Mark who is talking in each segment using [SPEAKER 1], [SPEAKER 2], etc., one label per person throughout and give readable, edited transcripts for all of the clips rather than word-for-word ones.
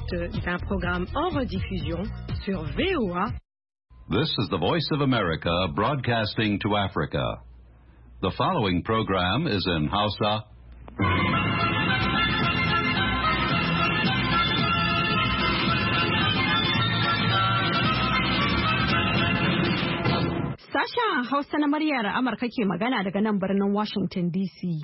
[SPEAKER 1] l'écoute d'un programme en rediffusion sur VOA.
[SPEAKER 2] This is the Voice of America broadcasting to Africa. The following program is in Hausa.
[SPEAKER 3] Sashen Hausa na muryar Amurka ke magana daga nan birnin Washington DC.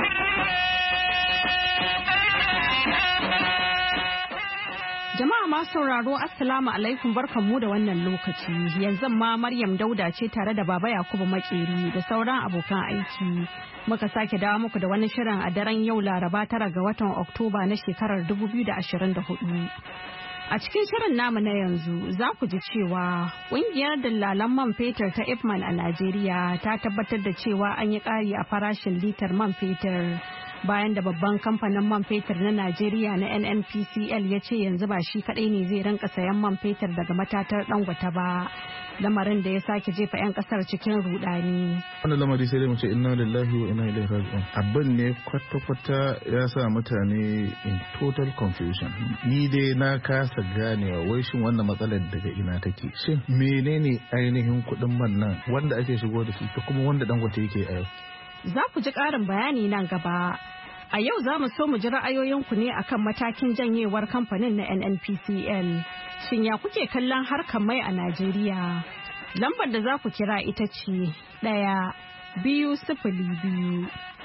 [SPEAKER 3] Jama'a masu sauraro Assalamu alaikum barkanmu da wannan lokaci. Yanzu ma Maryam Dauda ce tare da Baba Yakubu Makeri da sauran abokan aiki. Muka sake dawo muku da wani shirin a daren yau Laraba 9 ga watan Oktoba na shekarar 2024. A cikin shirin namu na yanzu za ku ji cewa ƙungiyar dillalan man fetur ta Ipman a Najeriya ta tabbatar da cewa an yi ƙari a farashin litar man fetur bayan da babban kamfanin man fetur na Najeriya na NNPCL ya ce yanzu ba shi kaɗai ne zai rinka sayan man fetur daga matatar Dangote ba. Lamarin da ya sake jefa 'yan kasar cikin rudani.
[SPEAKER 4] Wannan lamari sai dai mu ce inna lillahi wa inna ilaihi raji'un. Abin ne kwata-kwata ya sa mutane in total confusion. Ni dai na kasa ganewa wai shin wannan matsalar daga ina take. Shin menene ainihin kuɗin man nan wanda ake shigo da shi da kuma wanda Dangote yake a yau?
[SPEAKER 3] Za ku ji ƙarin bayani nan gaba. A yau za mu so mu ji ra'ayoyinku ne akan matakin janyewar kamfanin na NNPCL. Shin ya kuke kallon harkar mai a Najeriya? Lambar da za ku kira ita ce 1-2-0-2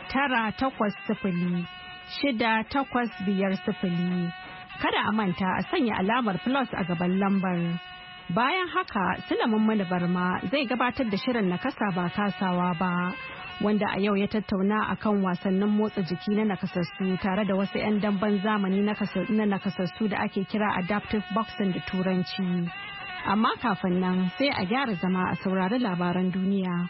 [SPEAKER 3] 9-8-0-6-8-5-0. Kada a manta a sanya alamar plus a gaban lambar. Bayan haka, Sulaiman Mani Barma zai gabatar da shirin na kasa ba kasawa ba. Wanda a yau ya tattauna akan wasannin motsa jiki na nakasassu tare da wasu 'yan damben zamani na nakasassu da ake kira adaptive boxing da turanci. Amma kafin nan sai a gyara zama a saurari labaran duniya.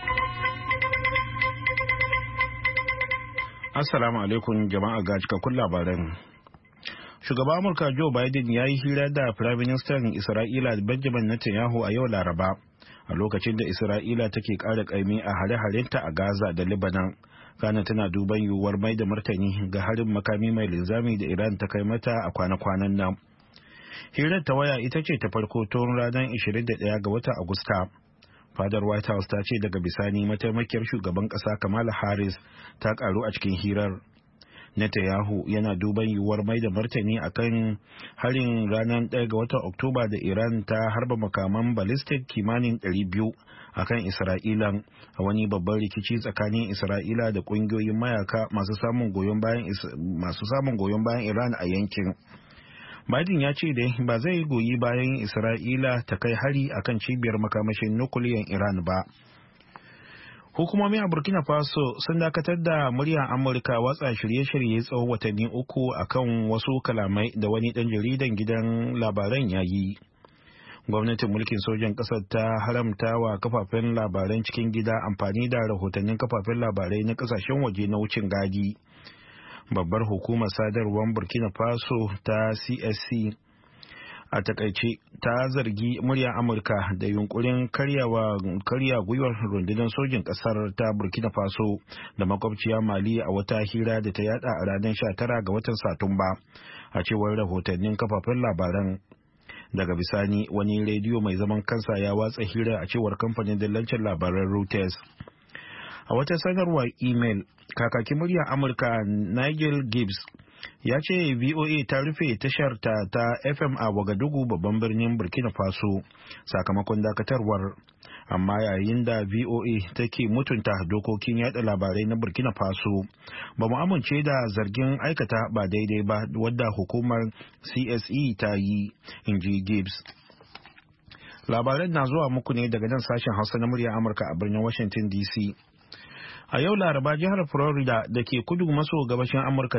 [SPEAKER 5] Assalamu alaikum jama'a ga cikakkun labaran. Shugaban Amurka Joe Biden ya yi hira da Firaministan Isra'ila Benjamin Netanyahu a yau Laraba. A lokacin da Isra'ila take ƙara ƙaimi a hare-harenta a Gaza da Lebanon, Ghana tana duban yiwuwar mai da martani ga harin makami mai linzami da Iran ta kai mata a kwana-kwanan nan. Hirar ta waya ita ce ta farko tun ranar 21 ga watan Agusta. Fadar White House ta ce daga bisani mataimakiyar shugaban ƙasa Kamala Harris ta ƙaru a cikin hirar. Netanyahu yana duban yiwuwar mai da martani akan harin ranar 1 ga watan Oktoba da Iran ta harba makaman ballistic kimanin 200 akan Isra'ila a wani babban rikici tsakanin Isra'ila da kungiyoyin mayaka masu samun goyon bayan Iran a yankin. Biden ya ce dai ba zai goyi bayan Isra'ila ta kai hari akan cibiyar makamashin nukiliyan Iran ba. Hukumomi a Burkina Faso sun dakatar da muryar Amurka watsa shirye-shirye tsawon watanni 3 akan wasu kalamai da wani ɗan jaridan gidan labaran ya yi. Gwamnatin mulkin sojan ƙasar ta haramta wa kafafen labaran cikin gida amfani da rahotannin kafafen labarai na ƙasashen waje na wucin gadi. Babbar hukumar sadarwar Burkina Faso ta CSC a takaice ta zargi muryar Amurka da yunkurin karya gwiwar rundunar sojin kasar ta Burkina Faso da makwabciya Mali a wata hira da ta yada a ranar 19 ga watan Satumba, a cewar rahotannin kafafen labaran. Daga bisani wani rediyo mai zaman kansa ya watsa hira a cewar kamfanin dillancin labaran Reuters. A wata sanarwar email, kakakin muryar Amurka Nigel Gibbs ya ce VOA ta rufe tashar ta FM a Wagadugu babban birnin Burkina Faso sakamakon dakatarwar, amma yayin da VOA take mutunta dokokin yada labarai na Burkina Faso, ba mu amince da zargin aikata ba daidai ba wadda hukumar CSE ta yi, inji Gibbs. Labaran na zuwa muku ne daga nan sashen Hausa na muryar Amurka a birnin Washington DC. A yau Laraba jihar Florida da ke kudu maso gabashin Amurka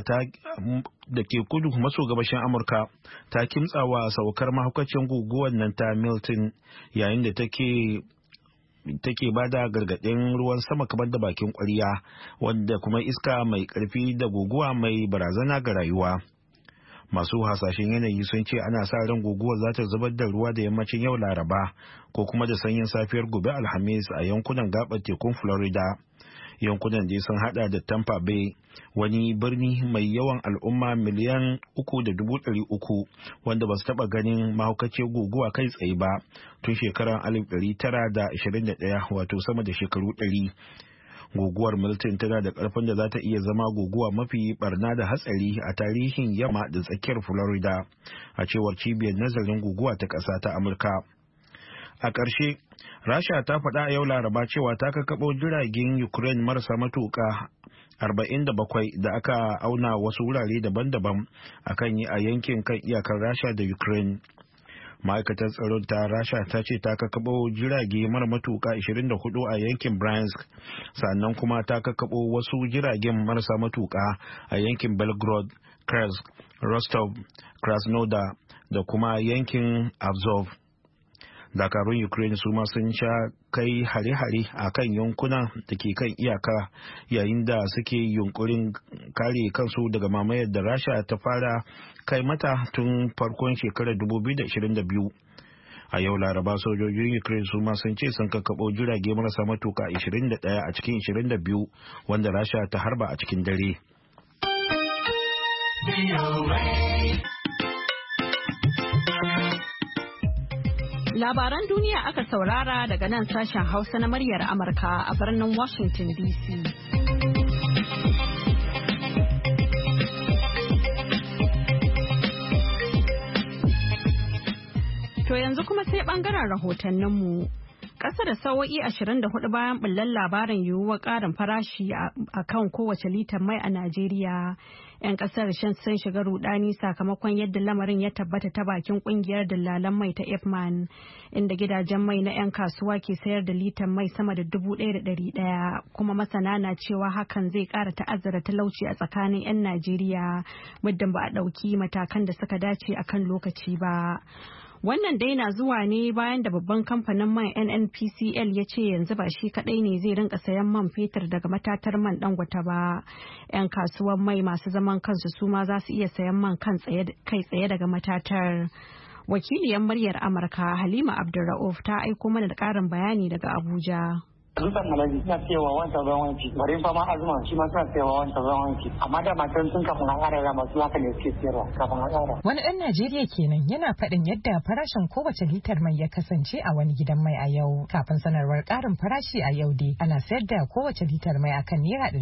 [SPEAKER 5] ta kimtsawa saukar mahaukacin guguwar nan ta Milton, yayin da take bada gargaɗin ruwan sama kamar da bakin ƙwarya, wanda kuma iska mai ƙarfi da guguwa mai barazana ga rayuwa. Masu hasashen yanayi sun ce ana sa ran guguwar za ta zubar da ruwa da yammacin yau Laraba ko kuma da sanyin safiyar gobe Alhamis a yankunan gaɓar tekun Florida. Yankunan dai sun hada da Tampa Bay, wani birni mai yawan al'umma miliyan 3.300 wanda ba su taɓa ganin mahaukaciyar guguwa kai tsaye ba tun shekarar 1921, wato sama da shekaru 100. Guguwar Milton tana da ƙarfin da za ta iya zama guguwa mafi barna da hatsari a tarihin yamma da tsakiyar Florida, a cewar cibiyar nazarin guguwa ta ƙasa ta Amurka. A ƙarshe, Rasha ta faɗa a yau Laraba cewa ta kakkaɓo jiragen Ukraine marasa matuƙa 47 da aka auna wasu wurare daban-daban a yankin kan iyakar Rasha da Ukraine. Ma'aikatar tsaron ta Rasha ta ce ta kakkaɓo jirage mara matuƙa 24 a yankin Bryansk, sannan kuma ta kakkaɓo wasu jiragen marasa matuƙa a yankin Belgorod, Kursk, Rostov, Krasnodar da kuma yankin Azov. Dakarun Ukraine su ma sun sha kai hare-hare a kan yankuna da ke kan iyaka yayin da suke yunkurin kare kansu daga mamayar da Rasha ta fara kai mata tun farkon shekarar 2022. A yau Laraba sojojin Ukraine su ma sun ce sun kakkaɓo jirage marasa matuka 21 a cikin 22 wanda Rasha ta harba a cikin dare.
[SPEAKER 3] Labaran duniya aka saurara daga nan sashen Hausa na muryar Amurka a birnin Washington DC. To yanzu kuma sai bangaren rahotanninmu. Ƙasa da sa'o'i 24 bayan bullar labarin yiwuwar ƙarin farashi a kan kowace litar mai a Najeriya, 'yan ƙasar sun shiga rudani sakamakon yadda lamarin ya tabbata ta bakin ƙungiyar dillalan mai ta Ipman, inda gidajen mai na 'yan kasuwa ke sayar da litar mai sama da 1,100, kuma masana na cewa hakan zai ƙara ta'azzara talauci a tsakanin 'yan Najeriya muddin ba a ɗauki matakan da suka dace a kan lokaci ba. Wannan dai na zuwa ne bayan da babban kamfanin man NNPCL ya ce yanzu ba shi kadai ne zai rinka sayan man fetur daga matatar man Dangote ba. 'Yan kasuwan mai masu zaman kansu su ma za su iya sayan man kai tsaye daga matatar. Wakiliyar muryar Amurka Halima Abdulra'uf ta aiko mana da ƙarin bayani daga Abuja.
[SPEAKER 6] Dutsen alaji suna cewa wanta zan wanki, bari fama azuma shi ma suna cewa wanta zan wanki, amma da matan sun kafin a ƙara da masu haka ne suke siyarwa kafin a ƙara.
[SPEAKER 7] Wani ɗan Najeriya kenan yana faɗin yadda farashin kowace litar mai ya kasance a wani gidan mai a yau. Kafin sanarwar ƙarin farashi a yau dai ana sayar da kowace litar mai akan naira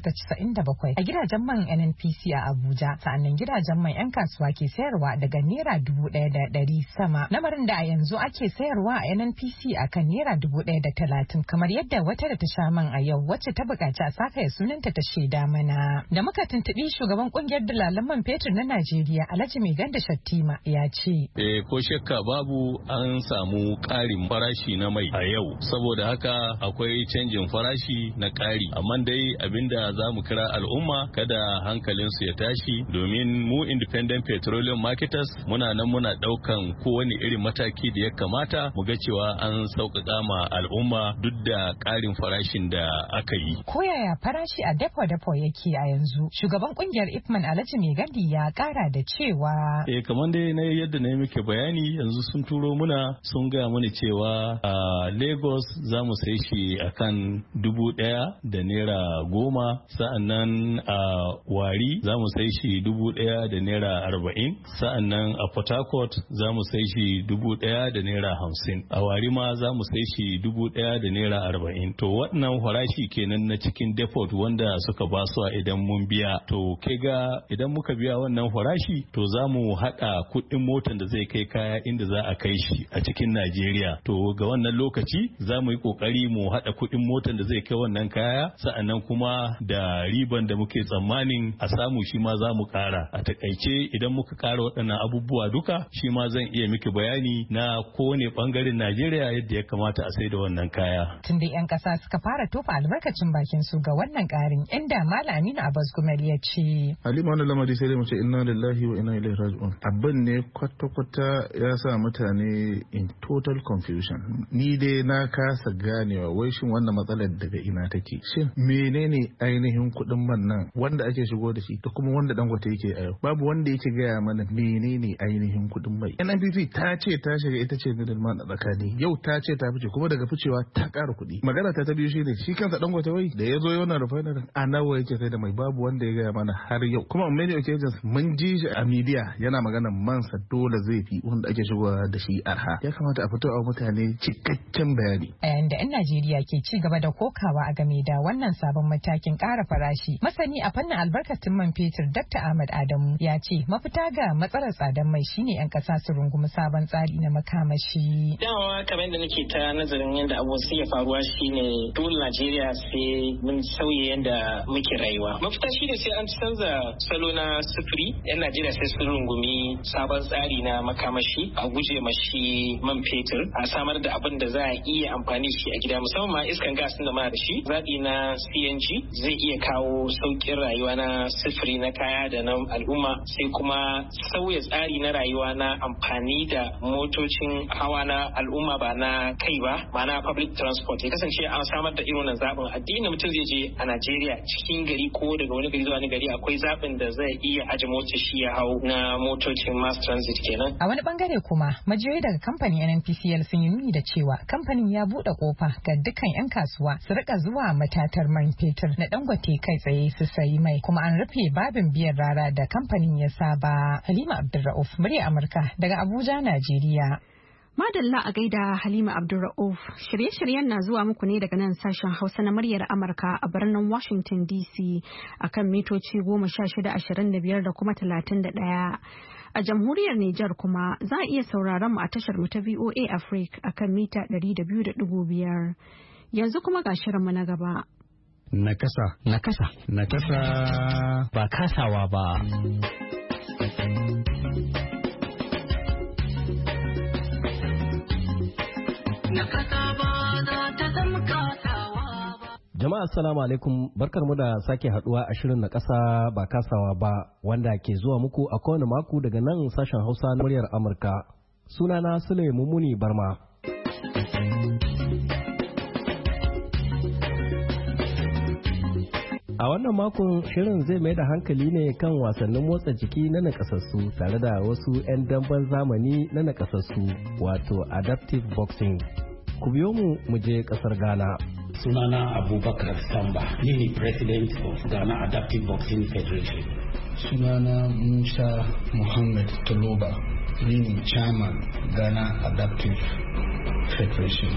[SPEAKER 7] 897 a gidajen man NNPC a Abuja, sa'annan gidajen mai 'yan kasuwa ke sayarwa daga naira 1,100 sama. Lamarin da a yanzu ake sayarwa a NNPC akan naira 1,030 kamar yadda wata da ta sha man a yau wacce ta buƙaci a sakaya sunanta ta shaida mana. Da muka tuntuɓi shugaban ƙungiyar dalalan man fetur na Najeriya Alhaji Mai Ganda Shattima ya ce.
[SPEAKER 8] Ko shakka babu an samu ƙarin farashi na mai a yau, saboda haka akwai canjin farashi na ƙari, amma dai abinda za mu kira al'umma kada hankalinsu ya tashi, domin mu independent petroleum marketers muna nan muna ɗaukan kowane irin mataki da ya kamata mu ga cewa an sauƙaƙa ma al'umma duk da ƙarin farashin da aka yi.
[SPEAKER 7] Ko yaya farashi a depo yake a yanzu? Shugaban kungiyar Ipman Alhaji Mai Gandi ya ƙara da cewa.
[SPEAKER 8] Kamar dai na yadda na yi muke bayani yanzu sun turo muna sun gaya mana cewa a Lagos za mu sai shi akan 1,000 da naira 10, sa'annan a Wari za mu sai shi 1,000 da naira 40, sa'annan a Port Harcourt za mu sai shi 1,000 da naira 50, a Wari ma za mu sai shi 1,000 da naira 40. To waɗannan farashi kenan na cikin depot wanda suka ba su idan mun biya. To ke ga idan muka biya wannan farashi to za mu haɗa kuɗin motar da zai kai kaya inda za a kai shi a cikin Najeriya. To ga wannan lokaci za mu yi ƙoƙari mu haɗa kuɗin motar da zai kai wannan kaya, sa'annan kuma da riban da muke tsammanin a samu shi ma za mu ƙara. A takaice idan muka ƙara waɗannan abubuwa duka shi ma zan iya miki bayani na kowane ɓangaren Najeriya yadda ya kamata a sai da wannan kaya.
[SPEAKER 7] Tun da 'yan ƙasa suka fara tofa albarkacin bakin su ga wannan ƙarin, inda Malam Aminu Abbas Gumel ya ce.
[SPEAKER 4] Halima wannan lamari sai dai mu ce inna lillahi wa inna ilaihi raji'un. Abin ne kwata-kwata ya sa mutane in total confusion. Ni dai na kasa ganewa wai shin wannan matsalar daga ina take. Shin menene ainihin kuɗin man nan wanda ake shigo da shi da kuma wanda Dangote yake a yau? Babu wanda yake gaya mana menene ainihin kuɗin mai. NNPC ta ce ta shiga ita ce middleman a tsakani. Yau ta ce ta fice kuma daga ficewa ta ƙara kuɗi. magana ta biyu shine shi kansa Dangote wai da ya zo yana refinery a nawa yake sai da mai babu wanda ya gaya mana har yau. Kuma on many occasions mun ji shi a media yana magana mansa dole zai fi wanda ake shigowa da shi arha. Ya kamata a fito a mutane cikakken bayani.
[SPEAKER 7] A yayin da 'yan Najeriya ke ci gaba da kokawa a game da wannan sabon matakin ƙara farashi, masani a fannin albarkatun man fetur Dr. Ahmad Adamu ya ce mafita ga matsalar tsadar mai shine 'yan ƙasa su rungumi sabon tsari na makamashi.
[SPEAKER 9] Dawa kamar yadda nake ta nazarin yadda abubuwan suke faruwa shine dole Najeriya sai mun sauya yadda muke rayuwa. Mafita shine sai an canza salo na sufuri. 'Yan Najeriya sai sun rungumi sabon tsari na makamashi, a guje mashi man fetur, a samar da abin da za a iya amfani shi a gida, musamman ma iskan gas da muna da shi. Zaɓi na CNG zai iya kawo sauƙin rayuwa na sufuri na kaya da na al'umma, sai kuma sauya tsari na rayuwa na amfani da motocin hawa na al'umma ba na kai ba, ma'ana public transport. Ya kasance an samar da irin wannan zaɓin. Addinin mutum zai je a Najeriya cikin gari ko daga wani gari zuwa wani gari, akwai zaɓin da zai iya aje mota shi ya hau na motocin mass transit kenan.
[SPEAKER 7] A wani bangare kuma majiyoyi daga kamfanin NNPCL sun yi nuni da cewa kamfanin ya buɗe kofa ga dukkan 'yan kasuwa su rika zuwa matatar man fetur na Dangote kai tsaye su sayi mai, kuma an rufe babin biyan rara da kamfanin ya saba. Halima Abdulrauf, murya Amurka daga Abuja, Najeriya.
[SPEAKER 3] Madalla a gaida Halima Abdulrauf. Shirye-shiryen na zuwa muku ne daga nan sashen Hausa na muryar Amurka a birnin Washington DC akan mitoci 1625 da kuma 31. A jamhuriyar Nijar kuma za a iya sauraron mu a tashar mu ta VOA Africa akan mita 200.5. Yanzu kuma ga shirinmu na gaba.
[SPEAKER 10] Nakasa. Ba kasawa ba. Jama'a assalamu alaikum, barkarmu da sake haduwa a shirin na kasa ba kasawa ba wanda ke zuwa muku a kowane mako daga nan sashen Hausa na muryar Amurka. Sunana Sule Mumuni Barma. A wannan makon shirin zai mai da hankali ne kan wasannin motsa jiki na nakasassu tare da wasu 'yan damben zamani na nakasassu wato adaptive boxing. Ku biyo mu je kasar Ghana.
[SPEAKER 11] Sunana Abubakar Samba, ni ne President of Ghana Adaptive Boxing Federation.
[SPEAKER 12] Sunana Musa Muhammad Toloba, ni ne Chairman Ghana Adaptive Federation.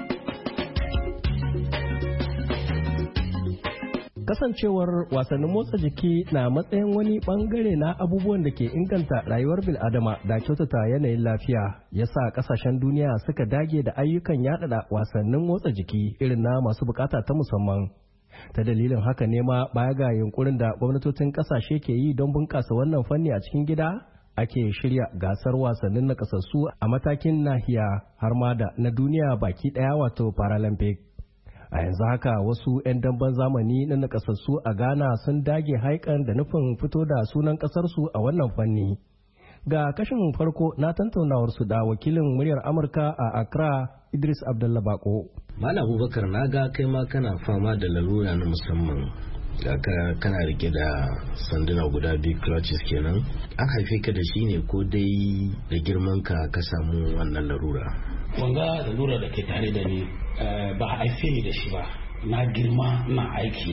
[SPEAKER 10] Kasancewar wasannin motsa jiki na matsayin wani bangare na abubuwan da ke inganta rayuwar bil'adama da kyautata yanayin lafiya ya sa kasashen duniya suka dage da ayyukan yaɗaɗa wasannin motsa jiki irin na masu bukata ta musamman. Ta dalilin haka ne ma baya ga yunkurin da gwamnatocin kasashe ke yi don bunƙasa wannan fanni a cikin gida, ake shirya gasar wasannin nakasassu a matakin nahiya har ma da na duniya baki ɗaya wato Paralympic. A yanzu haka wasu 'yan damben zamani na nakasassu a Ghana sun dage haikan da nufin fito da sunan kasarsu a wannan fanni. Ga kashin farko na tantaunawar su da wakilin muryar Amurka a Accra, Idris Abdullah Bako.
[SPEAKER 13] Malam Abubakar, na ga kai ma kana fama da lalura na musamman. Kana rike da sanduna guda biyu, clutches kenan. An haife ka da shi ne ko dai da girman ka samu wannan larura?
[SPEAKER 11] Wanga lalura da ke tare da ni ba a haife ni da shi ba. Na girma na aiki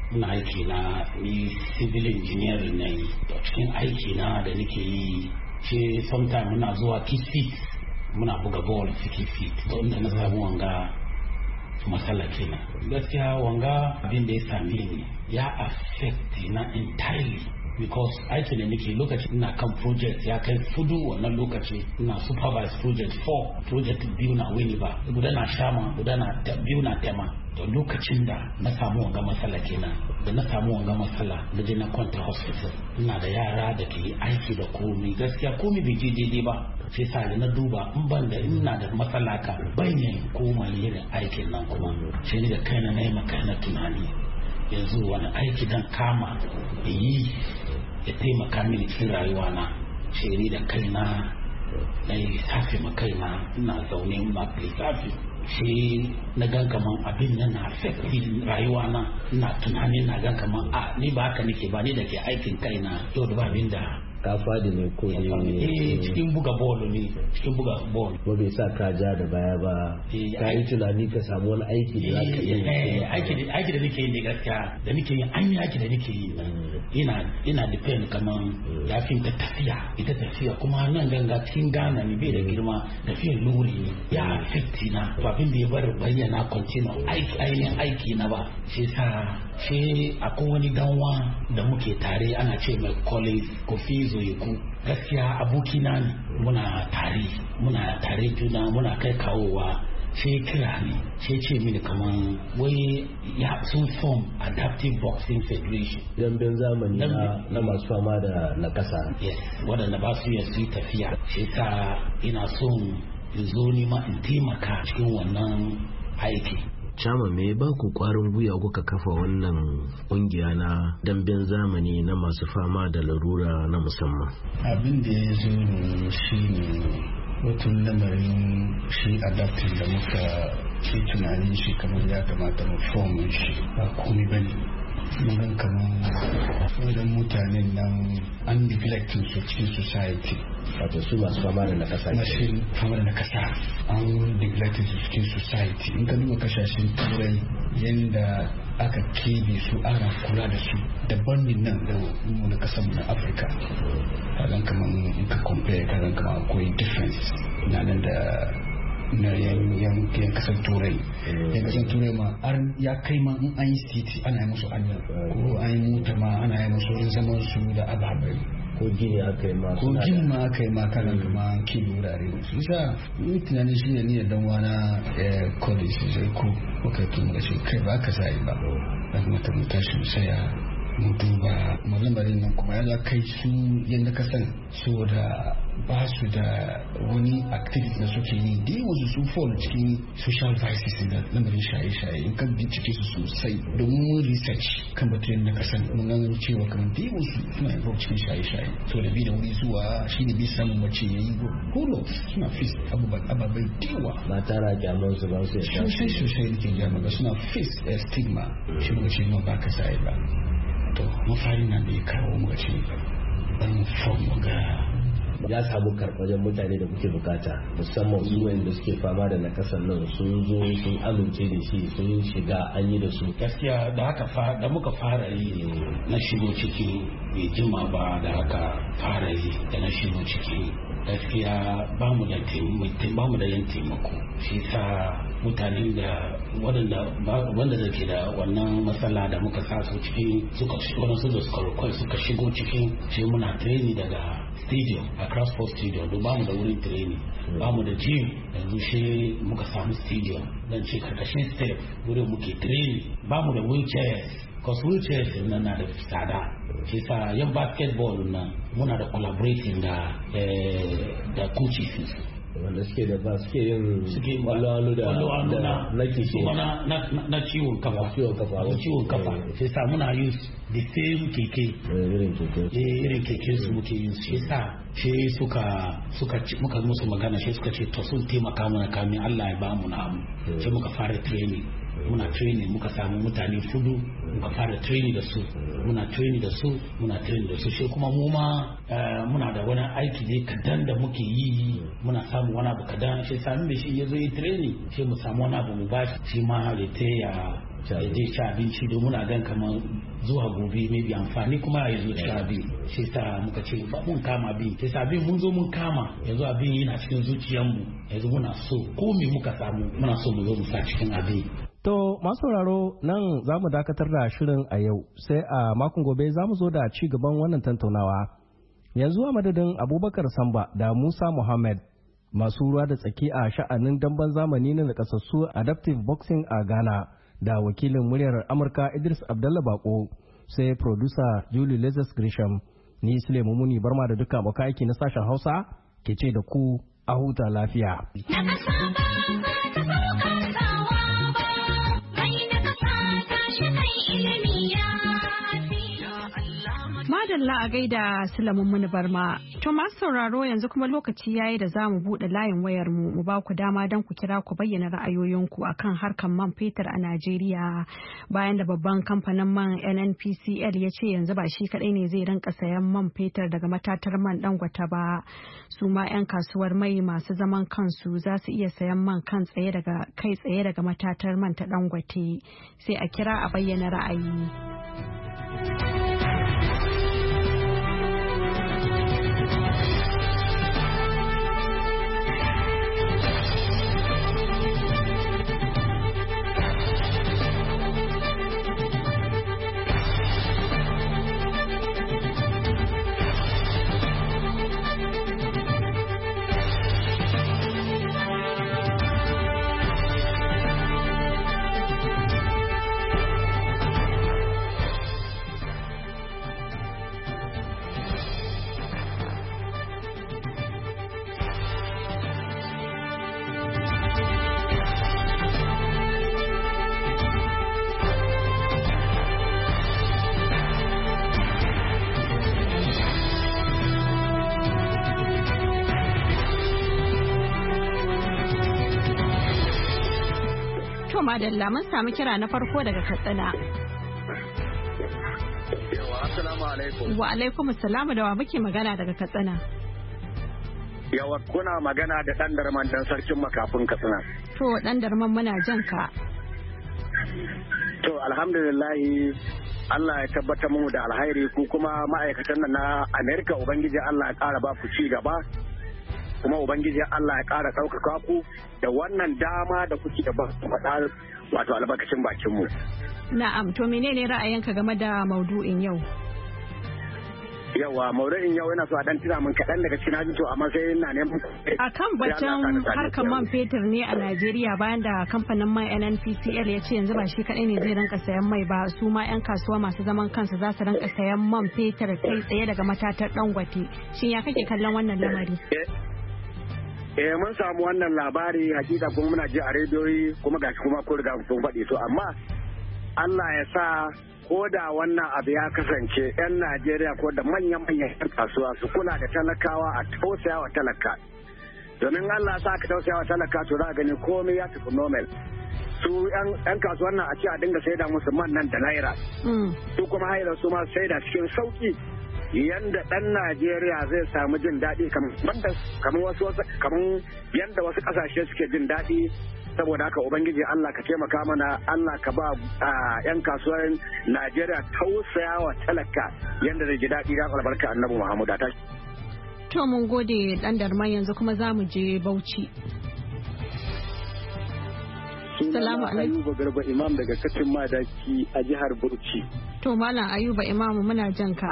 [SPEAKER 11] na ni civil engineering na yi. Cikin aiki na da nake yi ce sometime muna zuwa kick muna buga ball feet wanda na samu wanga matsala kenan. Gaskiya wanga abin da ya same ni ya affect na entirely because aikin da nake lokaci ina kan project ya kai fudu wannan lokaci ina supervise project biyu na wini ba, guda na shama guda na biyu na tema. Da lokacin da na samu wanga matsala kenan, da na samu wanga matsala na je na kwanta hospital, ina da yara da ke aiki da komai, gaskiya komai bai je daidai ba. Sai sa da na duba in ban da ina da matsala ka bayan koma irin aikin nan kuma sai ni da kaina na yi makaina tunani yanzu wani aiki dan kama da yi ya taimaka mini cikin rayuwa na. Sai ni da kaina na yi safi makaina, ina zaune ina lissafi shi na gan kaman abin nan na affect rayuwa na. Ina tunanin na gan kaman ni ba haka nake ba, ni da ke aikin kaina yau da ba abin da
[SPEAKER 13] ka fadi ne ko
[SPEAKER 11] cikin buga ball ne cikin buga ball
[SPEAKER 13] ko bai sa ka ja da baya ba ka yi tunani ka samu wani aiki da zaka yi
[SPEAKER 11] aiki da nake yi ne gaskiya da nake yi an yi aiki da nake yi ina depend kaman ya fi ta tafiya ita tafiya kuma nan ganga cikin Ghana ne bai da girma tafiyar lori ne ya affecti na to abin da ya bar bayyana continue ainihin aiki na ba shi akwai wani danwa da muke tare ana ce mai Collins Kofi Zoyeku gaskiya abokina ne muna tare juna muna kai kawowa sai kira ne sai ce mini kaman wai ya sun form Adaptive Boxing Federation
[SPEAKER 13] damben zamani na masu fama da nakasa
[SPEAKER 11] yes waɗanda ba su yi tafiya sai ta ina son in zo nima in taimaka cikin wannan aiki.
[SPEAKER 13] Chama me ba ku kwarin gwiwa kuka kafa wannan kungiya na damben zamani na masu fama da larura na musamman?
[SPEAKER 12] Abin da ya zo ne shi ne mutum lamarin shi adaptin da muka ke tunanin shi kamar ya kamata mu fomin shi ba komai ba ne. Mun kamar wajen mutanen nan an neglecting su cikin society.
[SPEAKER 13] Wato su masu fama da nakasa.
[SPEAKER 12] Masu fama da nakasa an neglecting su cikin society. In ka duba kasashen turai yadda aka kebe su ana kula da su daban ne nan da mu na kasan na Afirka. Kagan kamar in ka compare kagan kamar akwai difference na nan da na yan kasar turai yan kasar turai ma ya kai ma in an yi city ana yi musu anya ko an yi mota ma ana yi musu wurin zaman su da ababai
[SPEAKER 13] ko gini aka yi ma kanan kama kilo wurare su isa yi tunanin shi ne ni da dan wana college sai ko muka tun da shi kai ba ka sai ba da kuma ta mutashi saya mu duba malamarin nan kuma ya kai su yadda ka san so da ba su da wani activity da suke yi da yawan su fall cikin social vices da lamarin shaye-shaye in kan bincike su sosai domin research kan batun yadda ka san mun gano cewa kamar da yawan su suna yin cikin shaye-shaye so da bi da wuri zuwa shi ne bi samun mace ya yi holo suna face ababai dewa ba tara kyamar su ba su ya
[SPEAKER 12] sosai da ke gyamar ba suna face stigma shi muka ce ba ka sai ba to mafari na da ya kawo muka ce ban form ga
[SPEAKER 13] ya samu karɓar mutane da kuke bukata musamman su wanda suke fama da nakasan nan sun zo sun amince da shi sun shiga an yi da su
[SPEAKER 11] gaskiya da haka da muka fara yi na shigo ciki bai jima ba da haka fara yi da na shigo ciki gaskiya ba mu da yin taimako shi sa mutane da wanda da ke da wannan matsala da muka sa su cikin wadansu da suka shigo cikin shi muna training daga stadium a Crossport Stadium don bamu da wurin training bamu da gym yanzu shi muka samu stadium dan ce karkashin step wurin muke training bamu da wheelchairs because wheelchairs nan na da tsada shi sa yan basketball nan muna da collaborating da coaches
[SPEAKER 13] wanda suke da ba suke yin kwallo da na kishi
[SPEAKER 11] na ciwon kafa sai sa muna use the same keke irin keke su muke use sai sa shi muka musu magana shi suka ce to sun taimaka mana kamin Allah ya ba mu na mu sai muka fara training muka samu mutane fudu muka fara training da su shi kuma mu ma muna da wani aiki dai kadan da muke yi muna samu wani abu kadan shi sami da shi ya zo yi training shi mu samu wani abu mu ba shi ma ya je ci abinci don muna gan kamar zuwa gobe maybe amfani kuma ya zo ci abin shi sa muka ce ba mun kama abin shi sa abin mun zo mun kama yanzu abin yana cikin zuciyarmu yanzu muna so ko me muka samu muna so mu zo mu sa cikin abin.
[SPEAKER 10] To masu sauraro nan za mu dakatar da shirin a yau sai a makon gobe za mu zo da ci gaban wannan tattaunawa. Yanzu a madadin Abubakar Samba da Musa Muhammad masu ruwa da tsaki a sha'anin damben zamani na nakasassu Adaptive Boxing a Ghana da wakilin muryar Amurka Idris Abdallah Bako sai producer Julie Lazarus Grisham ni Sulaimu Muni Barma da duka abokan aiki na sashen Hausa ke ce da ku a huta lafiya.
[SPEAKER 3] Madalla a gaida Sulaiman Muni Barma. To masu sauraro yanzu kuma lokaci yayi da za mu buɗe layin wayar mu ba ku dama don ku kira ku bayyana ra'ayoyinku akan harkar man fetur a Najeriya bayan da babban kamfanin man NNPCL ya ce yanzu ba shi kadai ne zai rinka sayan man fetur daga matatar man Dangote ba. Su ma 'yan kasuwar mai masu zaman kansu za su iya sayan man kai tsaye daga matatar man ta Dangote. Sai a kira a bayyana ra'ayi. Madalla mun samu kira na farko daga Katsina.
[SPEAKER 14] Yawa, assalamu alaikum.
[SPEAKER 3] Wa alaikum assalamu, da wa muke magana daga Katsina?
[SPEAKER 14] Yawa, kuna magana da ɗan darman dan sarkin makafin Katsina.
[SPEAKER 3] To ɗan darman muna jan ka.
[SPEAKER 14] To alhamdulillah Allah ya tabbata mu da alhairi ku kuma ma'aikatan na Amerika Ubangiji Allah ya ƙara ba ku ci gaba. Kuma Ubangiji Allah ya ƙara ɗaukaka ku da wannan dama da kuke da faɗa wato albarkacin bakinmu.
[SPEAKER 3] Na'am, to menene ra'ayinka game da maudu'in yau?
[SPEAKER 14] Yawa, maudu'in yau yana so a dan tuna min kaɗan daga cikin hajji to amma sai ina neman.
[SPEAKER 3] Akan batun harkar man fetur ne a Najeriya bayan da kamfanin man NNPCL ya ce yanzu ba shi kaɗai ne zai rinka sayan mai ba, su ma 'yan kasuwa masu zaman kansu za su rinka sayan man fetur kai tsaye daga matatar Dangote. Shin ya kake kallon wannan lamari?
[SPEAKER 14] Mun samu wannan labari hakika kuma muna ji a rediyoyi kuma gashi kuma ko riga kun faɗi to amma Allah ya sa ko da wannan abu ya kasance 'yan Najeriya ko da manyan kasuwa su kula da talakawa a tausaya wa talaka domin Allah ya sa ka tausaya wa talaka to za a gani komai ya tafi normal su 'yan kasuwan nan a ce a dinga saida musu man nan da naira su kuma haila su ma saida cikin sauki yanda dan Najeriya zai samu jin daɗi kamar yanda wasu ƙasashe suke jin daɗi saboda haka ubangiji Allah ka taimaka mana Allah ka ba yan kasuwar Najeriya tausaya wa talaka yanda zai ji daɗi da albarka annabi Muhammadu ta.
[SPEAKER 3] To mun gode dan darman yanzu kuma za mu je Bauchi.
[SPEAKER 14] Salamu alaikum. Ayuba Garba Imam daga Katin Madaki a jihar Bauchi.
[SPEAKER 3] To Malam Ayuba Imam muna jan ka.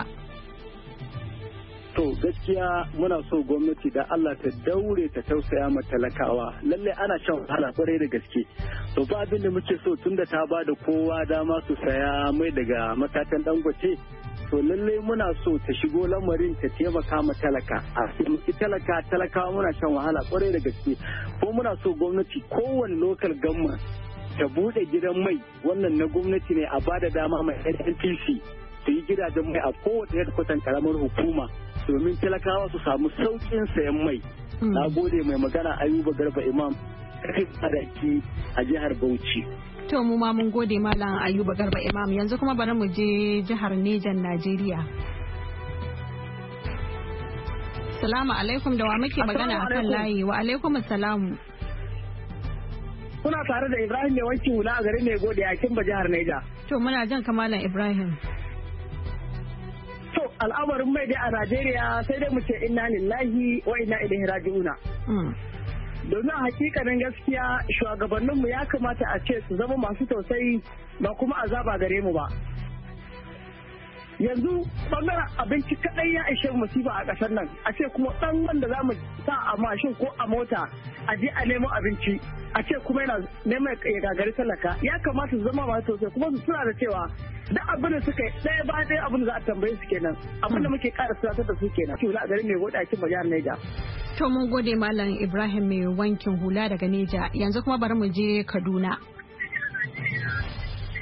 [SPEAKER 14] To gaskiya muna so gwamnati da Allah ta daure ta tausaya ma talakawa lalle ana shan wahala kwarai da gaske to ba abin da muke so tunda ta ba da kowa dama su saya mai daga matatan Dangote to lalle muna so ta shigo lamarin ta taimaka ma talaka a talakawa muna shan wahala kwarai da gaske ko muna so gwamnati kowane local government ta bude gidan mai wannan na gwamnati ne a bada dama mai NNPC su yi gidajen mai a kowace hedkwatan karamar hukuma domin talakawa su samu saukin sayan mai. Na gode mai magana Ayuba Garba Imam Adaki a jihar Bauchi.
[SPEAKER 3] To mu ma mun gode Malam Ayuba Garba Imam yanzu kuma bari mu je jihar Nejan Najeriya. Salamu alaikum da wa muke magana a kan layi wa alaikum salamu.
[SPEAKER 6] Kuna tare da Ibrahim mai wanki hula a garin mai gode a Kimba jihar Neja.
[SPEAKER 3] To muna jan kamalan Ibrahim.
[SPEAKER 6] To al'amarin mai dai a Najeriya sai dai mu ce inna lillahi wa inna ilaihi raji'una. Domin hakikanin gaskiya shugabanninmu ya kamata a ce su zama masu tausayi ba kuma azaba gare mu ba. Yanzu bangaren abinci kadai ya ishe musiba a ƙasar nan a ce kuma ɗan wanda za mu sa a mashin ko a mota a je a nemo abinci a ce kuma yana neman ya gagari talaka ya kamata su zama masu tausayi kuma su suna da cewa da abin da suka yi ɗaya ba ɗaya abin da za a tambaye su kenan abin da muke ƙara tunatar da su kenan hula a garin mai gode a cikin jihar Neja.
[SPEAKER 3] To mun gode Malam Ibrahim mai wankin hula daga Neja yanzu kuma bari mu je Kaduna.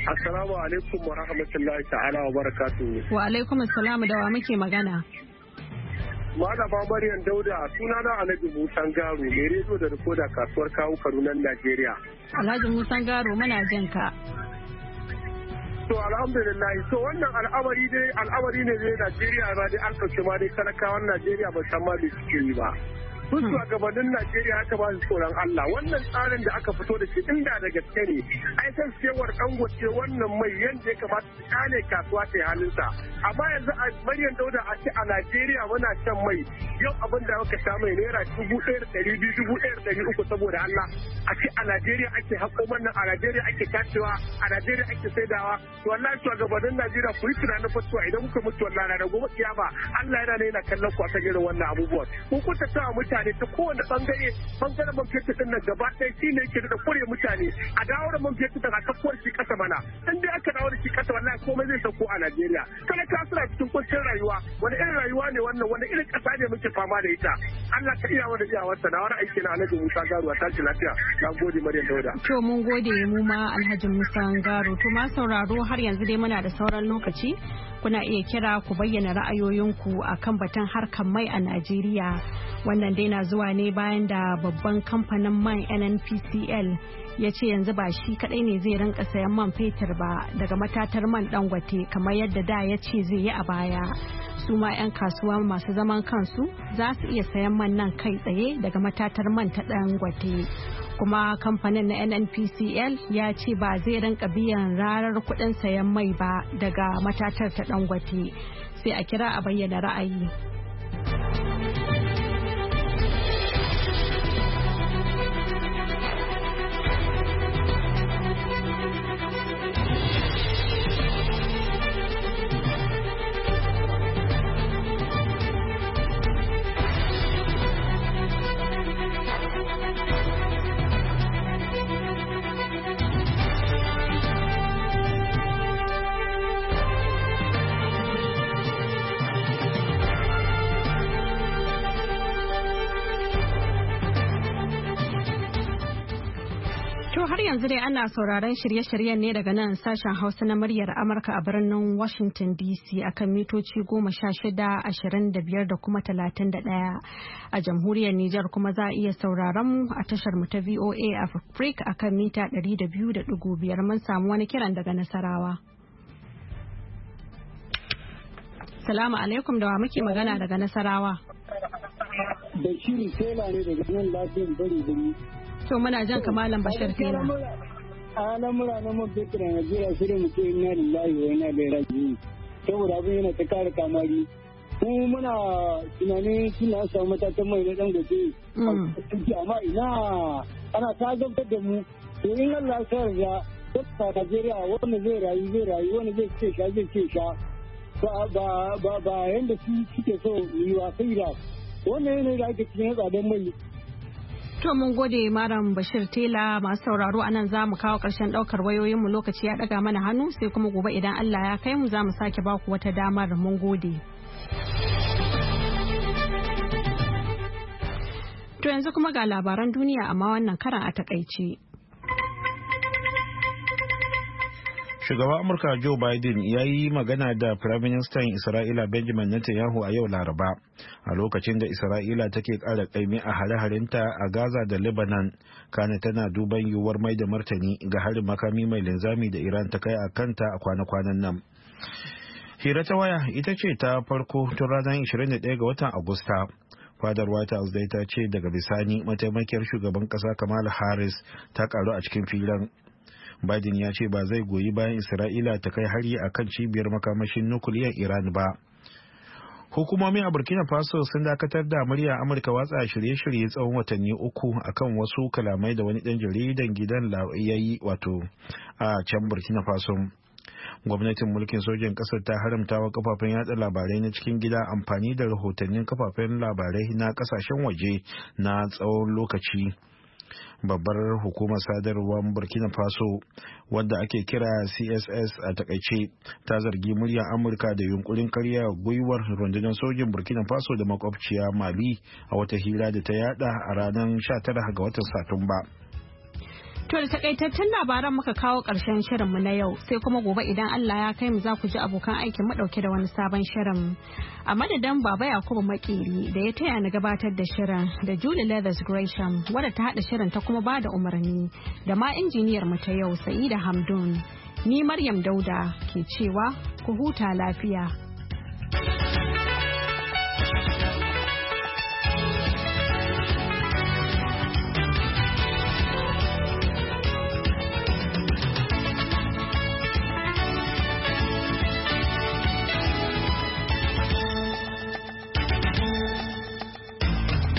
[SPEAKER 15] Assalamu alaikum wa rahmatullahi ta'ala wa barakatuhu.
[SPEAKER 3] Wa alaikum assalam, da wa muke magana?
[SPEAKER 15] Malama Maryam Dauda, sunana Alhaji Musan Garo, mai rediyo da rikoda kasuwar kawo Kadunan Najeriya.
[SPEAKER 3] Alhaji Musan Garo, muna jin ka.
[SPEAKER 15] To alhamdulillah, to wannan al'amari ne dai Najeriya ba dai an kauce ma dai talakawan Najeriya ba san ma da suke yi ba. Sun shugabannin Najeriya aka ba su tsoron Allah, wannan tsarin da aka fito da shi inda da gaske ne ai san cewar Dangote wannan mai yanda ya kamata su kane kasuwa ta halinsa, amma yanzu a Maryam Dauda a ce a Najeriya muna shan mai yau abin da aka sha mai naira 1,200 1,300 saboda Allah, a ce a Najeriya ake haƙo wannan, a Najeriya ake tacewa, a Najeriya ake saidawa. To wallahi shugabannin Najeriya ku yi tunanin fatuwa idan kuka mutu wallahi na gobe kiyama Allah yana kallon ku akan irin wannan abubuwan. Ku kunta ta mutane ta kowane bangaren man fetur din nan gaba ɗaya shi ne yake da kure mutane a dawo da man fetur daga kafuwar shi kasa mana, in dai aka dawo da shi kasa wallahi komai zai sauko a Najeriya. Talaka suna cikin kuncin rayuwa, wani irin rayuwa ne wannan, wani irin ƙasa ne muke fama da ita. Allah ka iya wani iyawarsa na wani aiki na Alhaji Musa Garo a tashi lafiya. Na gode Maryam Dauda.
[SPEAKER 3] To mun gode mu ma Alhaji Musa Garo. To ma sauraro har yanzu dai muna da sauran lokaci. Kuna iya kira ku bayyana ra'ayoyinku a kan batun harkar mai a Najeriya. Wannan dai na zuwa ne bayan da babban kamfanin man NNPCL ya ce yanzu ba shi kadai ne zai rinka sayan man fetur ba daga matatar man Dangote kamar yadda da ya ce zai yi a baya. Su ma 'yan kasuwa masu zaman kansu za su iya sayan man nan kai tsaye daga matatar man ta Dangote. Kuma kamfanin na NNPCL ya ce ba zai rinka biyan rarar kuɗin sayan mai ba daga matatar ta Dangote. Sai a kira a bayyana ra'ayi. Yanzu dai ana sauraron shirye-shiryen ne daga nan sashen Hausa na muryar Amurka a birnin Washington DC akan mitoci 16, 25 da kuma 31. A jamhuriyar Nijar kuma za a iya sauraron mu a tashar mu ta VOA Africa akan mita 200.5. Mun samu wani kiran daga Nasarawa. Salamu alaikum, da wa muke magana daga Nasarawa?
[SPEAKER 6] Bashir Tela ne daga nan lafiyar bari.
[SPEAKER 3] To muna jan kamalan Bashir Tela.
[SPEAKER 6] Al'amura na man fetur a Najeriya shirin mutum ina lillahi wa ina da raji. Saboda abin yana ta kare kamari. Mu muna tunanin suna samu matatan mai na Dangote. Amma ina ana ta zabtar da mu. To in Allah ya yarda ta Najeriya wanda zai rayu wanda zai ce sha. Ba yanda suke so yi wa sai da. Wannan yanayi da ake cikin tsadan mai.
[SPEAKER 3] To mun gode Malam Bashir Tela. Masu sauraro a nan za mu kawo ƙarshen ɗaukar wayoyinmu, lokaci ya ɗaga mana hannu, sai kuma gobe idan Allah ya kai mu za mu sake baku wata damar. Mun gode. To yanzu kuma ga labaran duniya amma wannan karan a takaice.
[SPEAKER 5] Shugaban Amurka Joe Biden ya yi magana da Firaministan Isra'ila Benjamin Netanyahu a yau Laraba, a lokacin da Isra'ila take ƙara ƙaimi a hare-harenta a Gaza da Lebanon, kana tana duban yiwuwar mai da martani ga harin makami mai linzami da Iran ta kai a kanta a kwana-kwanan nan. Hira ta waya ita ce ta farko tun ranar 21 ga watan Agusta. Fadar White House dai ta ce daga bisani mataimakiyar shugaban ƙasa Kamala Harris ta karu a cikin filan. Biden ya ce ba zai goyi bayan Isra'ila ta kai hari a kan cibiyar makamashin nukiliyar Iran ba. Hukumomi a Burkina Faso sun dakatar da murya Amurka watsa shirye-shirye tsawon watanni 3 akan wasu kalamai da wani ɗan jaridan gidan ya yi wato a can Burkina Faso. Gwamnatin mulkin sojan ƙasar ta haramta wa kafafen yatsa labarai na cikin gida amfani da rahotannin kafafen labarai na ƙasashen waje na tsawon lokaci. Babbar hukumar sadarwar Burkina Faso wadda ake kira CSS a takaice ta zargi muryar Amurka da yunkurin karya gwiwar rundunar sojin Burkina Faso da makwabciya Mali a wata hira da ta yada a ranar 19 ga watan Satumba.
[SPEAKER 3] To da takaitaccen labaran muka kawo ƙarshen shirinmu na yau sai kuma gobe idan Allah ya kai mu za ku ji abokan aikin mu ɗauke da wani sabon shirin. A madadin Baba Yakubu Makeri da ya taya ni gabatar da shirin da Julie Leathers Gresham wadda ta haɗa shirin ta kuma ba da umarni da ma injiniyar mu ta yau Sa'ida Hamdun. Ni Maryam Dauda ke cewa ku huta lafiya.